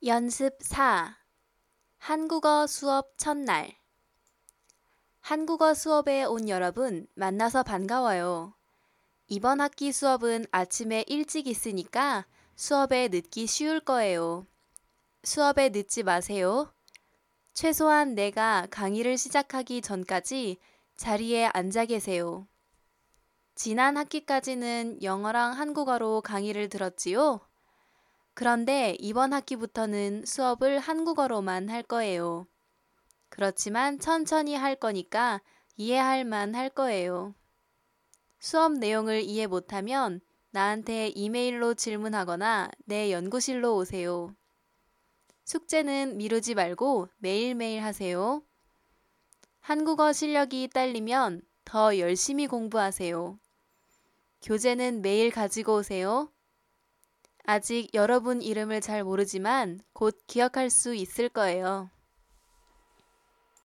연습 4. 한국어 수업 첫날. 한국어 수업에 온 여러분 만나서 반가워요. 이번 학기 수업은 아침에 일찍 있으니까 수업에 늦기 쉬울 거예요. 수업에 늦지 마세요. 최소한 내가 강의를 시작하기 전까지 자리에 앉아 계세요. 지난 학기까지는 영어랑 한국어로 강의를 들었지요? 그런데 이번 학기부터는 수업을 한국어로만 할 거예요. 그렇지만 천천히 할 거니까 이해할 만 할 거예요. 수업 내용을 이해 못하면 나한테 이메일로 질문하거나 내 연구실로 오세요. 숙제는 미루지 말고 매일매일 하세요. 한국어 실력이 딸리면 더 열심히 공부하세요. 교재는 매일 가지고 오세요. 아직 여러분 이름을 잘 모르지만 곧 기억할 수 있을 거예요.